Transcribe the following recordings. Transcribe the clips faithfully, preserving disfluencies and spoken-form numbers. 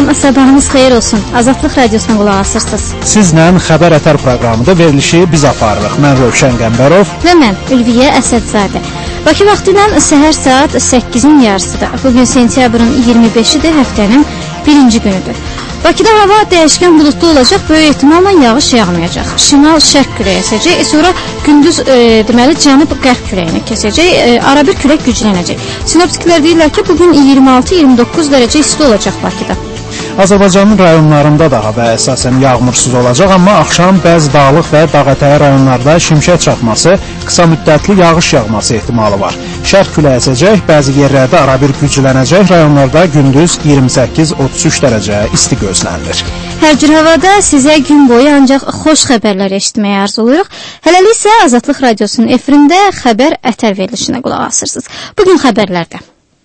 Salam, sabahınız xeyir olsun. Azadlıq Radiosuna qulaq asırsınız. Sizlə Xəbər Ətər proqramında verilişi biz aparırıq. Mən Rövşən Qəmbərov və mən Ülviyə Əsədzadə. Bakı vaxtı ilə səhər saat səkkizin yarısıdır. Bugün sentyabrın iyirmi beşidir, həftənin birinci günüdür. Bakıda hava dəyişkən bulutlu olacaq, böyük ehtimalla yağış yağmayacaq. Şimal-şərq küləyi əsəcək, sonra gündüz e, deməli cənub-qərb küləyini kəsəcək, e, arabir külək güclənəcək. Sinoptiklər deyirlər ki, bugün iyirmi altı iyirmi doqquz dərəcə isti olacaq Bakıda. Azərbaycanın rayonlarında da hava əsasən yağmursuz olacaq, amma axşam bəzi dağlıq və dağətəyi rayonlarda şimşək çaxması, qısa müddətli yağış yağması ehtimalı var. Şərq küləyi əsəcək, bəzi yerlərdə arabir güclənəcək, rayonlarda gündüz iyirmi səkkiz otuz üç dərəcə isti gözlənilir. Hər cür havada sizə gün boyu ancaq xoş xəbərlər eşitməyə arzuluruq. Hələlik isə Azadlıq Radiosunun efirində Xəbər Ətər verilişinə qulaq asırsınız. Bugün xəbərlərdə.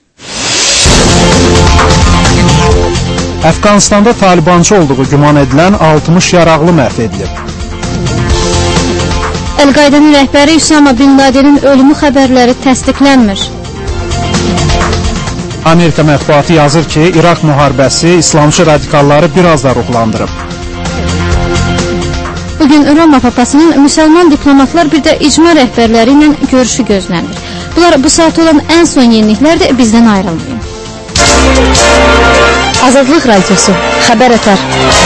Əfqanistanda Talibançı olduğu güman edilən altmış yaraqlı məhv edilib. Əl-Qaidənin rəhbəri Üsama bin Ladenin ölümü xəbərləri təsdiqlənmir. Amerika mətbuatı yazır ki, İraq müharibəsi İslamçı radikalları biraz da ruhlandırıb. Bugün Roma papasının müsəlman diplomatlar bir də icma rəhbərləri ilə görüşü gözlənilir. Bunlar bu saat olan ən son yeniliklərdir, bizdən ayrılmayın. Azadlıq Radiosu, Xəbər Ətər.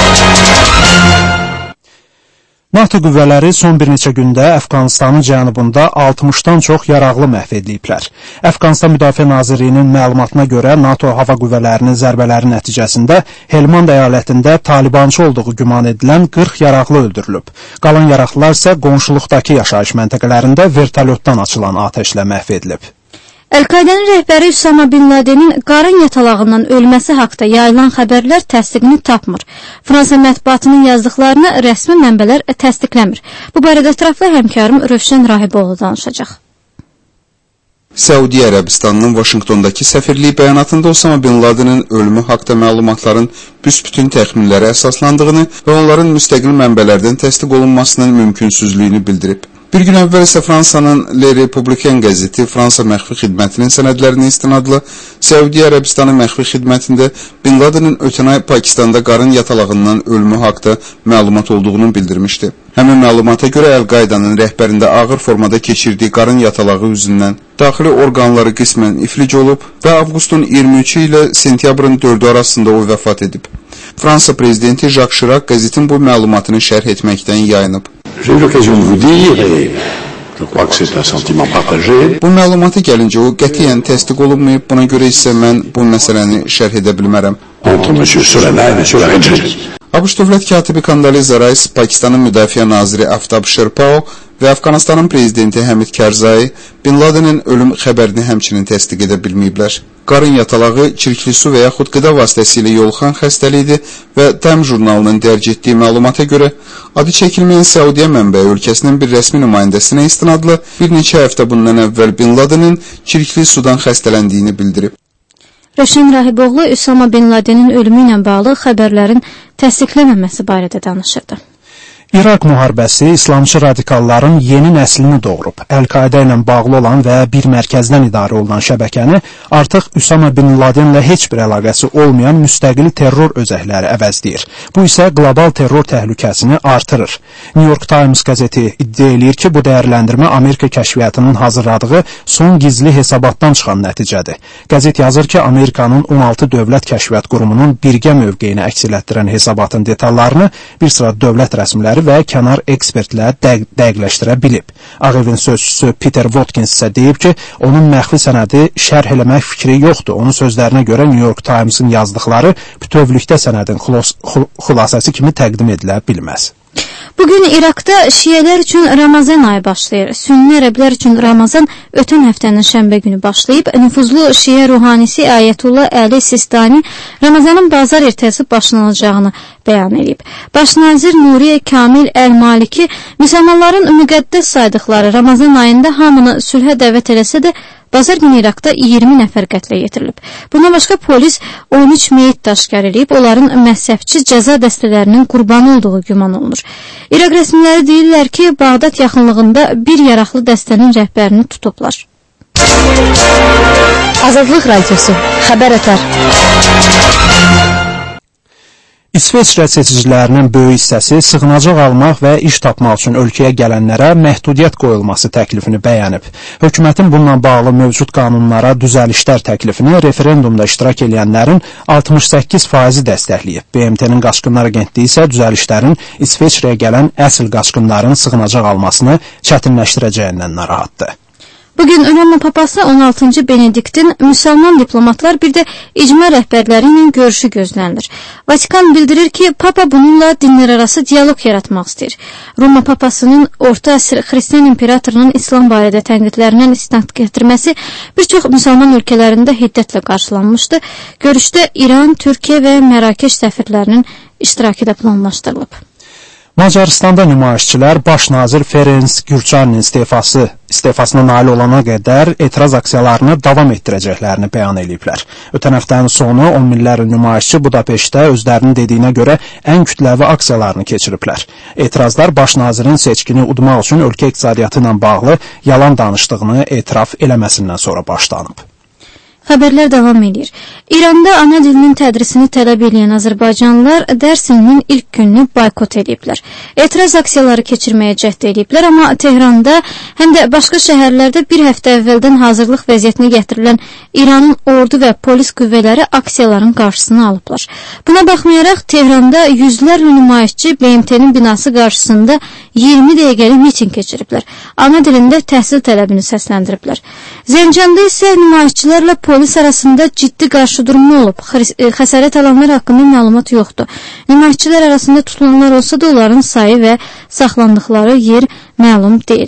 NATO qüvvələri son bir neçə gündə Əfqanistanın cənubunda altmışdan çox yaraqlı məhv ediliblər. Əfqanistan Müdafiə Nazirliyinin məlumatına görə NATO hava qüvvələrinin zərbələri nəticəsində Helmand əyalətində Talibançı olduğu güman edilən qırx yaraqlı öldürülüb. Qalan yaraqlılar isə qonşuluqdakı yaşayış məntəqələrində vertolyotdan açılan atəşlə məhv edilib. Əl-Qaidənin rəhbəri Üsama bin Ladenin qarın yatalağından ölməsi haqda yayılan xəbərlər təsdiqini tapmır. Fransa mətbuatının yazdıqlarını rəsmi mənbələr təsdiqləmir. Bu barədə ətraflı həmkarım Rövşən Rahiboğlu danışacaq. Səudiyyə Ərəbistanının Vaşinqtondakı səfirliyi bəyanatında Osama bin Ladenin ölümü haqda məlumatların büsbütün təxminlərə əsaslandığını və onların müstəqil mənbələrdən təsdiq olunmasının mümkünsüzlüyünü bildirib. Bir gün əvvəl isə Fransanın Le Republicain qəzeti Fransa məxfi xidmətinin sənədlərinə istinadla Səudiyyə Ərəbistanı məxfi xidmətində Bin Ladenin ötən ay Pakistanda qarın yatalağından ölümü haqda məlumat olduğunu bildirmişdi. Həmin məlumata görə Əl-Qaidanın rəhbərində ağır formada keçirdiyi qarın yatalağı üzündən daxili orqanları qismən iflic olub və avqustun iyirmi üçü ilə sentyabrın dördü arasında o vəfat edib. Fransa prezidenti Jacques Chirac qəzetin bu məlumatını şərh etməkdən yayınıb. J'ai eu l'occasion de vous dire, et je crois que c'est un sentiment partagé. Bu məlumata gəlincə o qətiyyən təsdiq olunmayıb, buna görə isə mən bu məsələni şərh edə bilmərəm. Entre M. Solana et M. Laredji. ABŞ dövlət katibi Kandaliza Rice, Pakistanın müdafiə naziri Aftab Sherpao və Əfqanistanın prezidenti Həmid Karzai Bin Ladenin ölüm xəbərini həmçinin təsdiq edə bilməyiblər. Qarın yatalağı çirkli su və yaxud qida vasitəsilə yoluxan xəstəlikdir və Time jurnalının dərc etdiyi məlumata görə adı çəkilməyən Səudiyyə mənbəyi ölkəsinin bir rəsmi nümayəndəsinə istinadla bir neçə həftə bundan əvvəl Bin Ladenin çirkli sudan xəstələndiyini bildirib. Rövşən Rahiboğlu Üsama bin Ladenin ölümü ilə bağlı xəbərlərin təsdiqlənməməsi barədə danışırdı. İraq müharibəsi İslamçı radikalların yeni nəslini doğurub. Əl-Qaidə ilə bağlı olan və bir mərkəzdən idarə olunan şəbəkəni artıq Üsama bin Ladenlə heç bir əlaqəsi olmayan müstəqil terror özəkləri əvəzləyir. Bu isə qlobal terror təhlükəsini artırır. New York Times qəzeti iddia eləyir ki, bu dəyərləndirmə Amerika kəşfiyyatının hazırladığı son gizli hesabatdan çıxan nəticədir. Qəzet yazır ki, Amerikanın on altı dövlət kəşfiyyat qurumunun birgə mövqeyini əks etdirən hesabatın detallarını bir sıra dövlət rəsmiləri və kənar ekspertlər dəq dəqiqləşdirə bilib. Ağ Evin sözçüsü Peter Watkins isə deyib ki, onun məxfi sənədi şərh eləmək fikri yoxdur. Onun sözlərinə görə New York Times-ın yazdıqları bütövlükdə sənədin xülasəsi kimi təqdim edilə bilməz. Bugün İraqda şiyələr üçün Ramazan ayı başlayır. Sünni ərəblər üçün Ramazan ötən həftənin şənbə günü başlayıb. Nüfuzlu şiə ruhanisi Ayətullah Əli Sistani Ramazanın bazar ertəsi başlanacağını bəyan edib. Baş nazir Nuriye Kamil Əl-Maliki müsəlmanların müqəddəs saydıqları Ramazan ayında hamını sülhə dəvət eləsə də bazar günü İraqda iyirmi nəfər qətlə yetirilib. Bundan başqa polis on üç meyit daşkar edib, onların məhsəbçi cəza dəstələrinin qurbanı olduğu güman olunur. İraq rəsmiləri deyirlər ki, Bağdad yaxınlığında bir yaraqlı dəstənin rəhbərini tutublar. Azadlıq Radiosu, Xəbər Ətər. İsveçrə seçicilərinin böyük hissəsi sığınacaq almaq və iş tapmaq üçün ölkəyə gələnlərə məhdudiyyət qoyulması təklifini bəyənib. Hökumətin bununla bağlı mövcud qanunlara düzəlişlər təklifini referendumda iştirak edənlərin altmış səkkiz faizi dəstəkləyib. B M T-nin Qaçqınlar Agentliyi isə düzəlişlərin İsveçrəyə gələn əsl qaçqınların sığınacaq almasını çətinləşdirəcəyindən narahatdır. Bugün Roma Papası on altıncı Benediktin müsəlman diplomatlar bir də icma rəhbərləri ilə görüşü gözlənilir. Vatikan bildirir ki, Papa bununla dinlər arası diyalog yaratmaq istəyir. Roma Papasının orta əsr Xristian imperatorunun İslam barədə tənqidlərindən istinad gətirməsi bir çox müsəlman ölkələrində hiddətlə qarşılanmışdı. Görüşdə İran, Türkiyə və Mərakeş səfirlərinin iştirakı da planlaşdırılıb. Macaristanda nümayişçilər baş nazir Ferenc Gürçanın istefası istefasına nail olana qədər etiraz aksiyalarını davam etdirəcəklərini bəyan ediblər. Ötən həftənin sonu on minlərlə nümayişçi Budapeştdə özlərinin dediyinə görə ən kütləvi aksiyalarını keçiriblər. Etirazlar baş nazirin seçkini udmaq üçün ölkə iqtisadiyyatı ilə bağlı yalan danışdığını etiraf eləməsindən sonra başlanıb. Xəbərlər davam edir. İranda ana dilinin tədrisini tələb edən Azərbaycanlılar dərs ilinin ilk gününü boykot ediblər. Etiraz aksiyaları keçirməyə cəhd ediblər, amma Tehranda həm də başqa şəhərlərdə bir həftə əvvəldən hazırlıq vəziyyətinə gətirilən İranın ordu və polis qüvvələri aksiyaların qarşısını alıblar. Buna baxmayaraq Tehranda yüzlərlə nümayişçi B M T-nin binası qarşısında iyirmi dəqiqəlik miting keçiriblər. Ana dilində təhsil tələbini səsləndiriblər. Zəncanda isə nümayişçilərlə polis arasında ciddi qarşıdurma olub. Xəsarət alanlar haqqında məlumat yoxdur. Nümayişçilər arasında tutulanlar olsa da onların sayı və saxlandıqları yer məlum deyil.